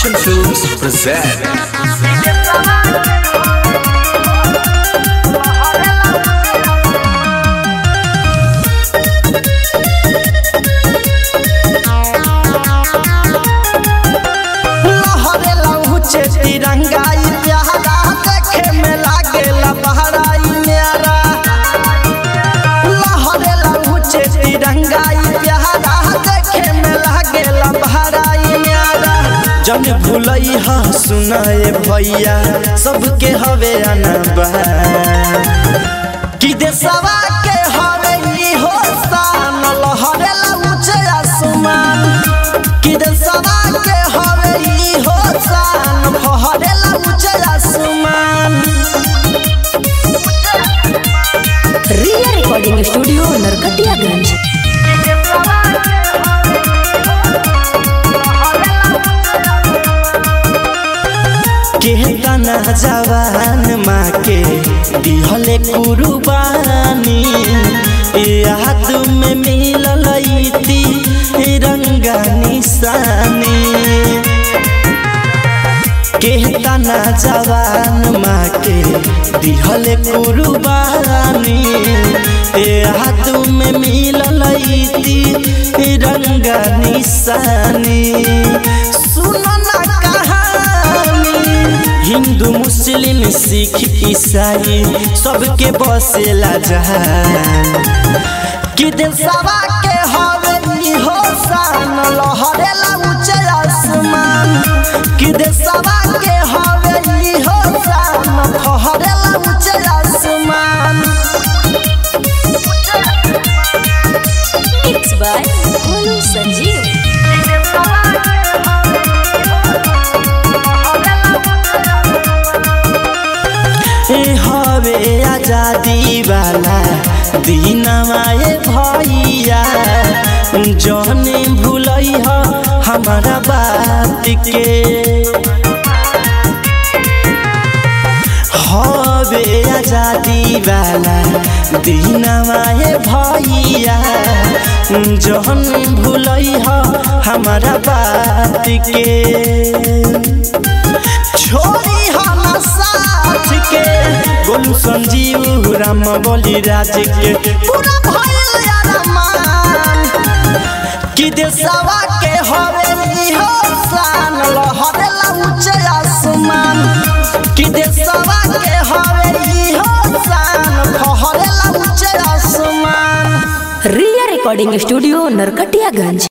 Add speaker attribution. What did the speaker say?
Speaker 1: Action Films present
Speaker 2: तिरंगाई प्यारा देखे में लागेला बहराई न्यारा लहरे लहुचे तिरंगाई प्यारा देखे में लागेला बहराई न्यारा जन भूलई हा सुनाए भैया सबके हवे अनबा कि देशवा के हवे ई हो शान लहरे लहुचे आसमान कि देशवा के हवे ई हो शान
Speaker 3: रिया रिकॉर्डिंग स्टूडियो नरकटियागंज।
Speaker 2: केतना जवान माँ के दिहले कुर्बानी याद में मिलल तिरंगा निशानी केतना जवान माँ के दिहले कुर्बानी याद में मिलल तिरंगा निशानी सुनो ना कहानी हिंदू मुस्लिम सिख ईसाई सबके बसेला जहान कि देशवा के हवे ई हो शान लहरेला ऊंचे आसमान कि देशवा के हवे ई हो शान लहरेला ऊंचे आसमान।
Speaker 3: Mixed by Manu Sanjeev।
Speaker 2: हवे आजादी वाला दीनवा भैया जौने भूलई ह हमारा बात के हवे आजादी वाला दीनवा भैया जौने भूलई ह हमारा बात के छोड़ी हम साथ के गोलू संजीव राम बोली राज के पूरा भइल अरमान कि देशवा के हवे ई हो शान लहरेला ऊंचे आसमान कि देशवा के हवे ई हो शान लहरेला ऊंचे आसमान।
Speaker 3: Riya recording studio Narkatiaganj.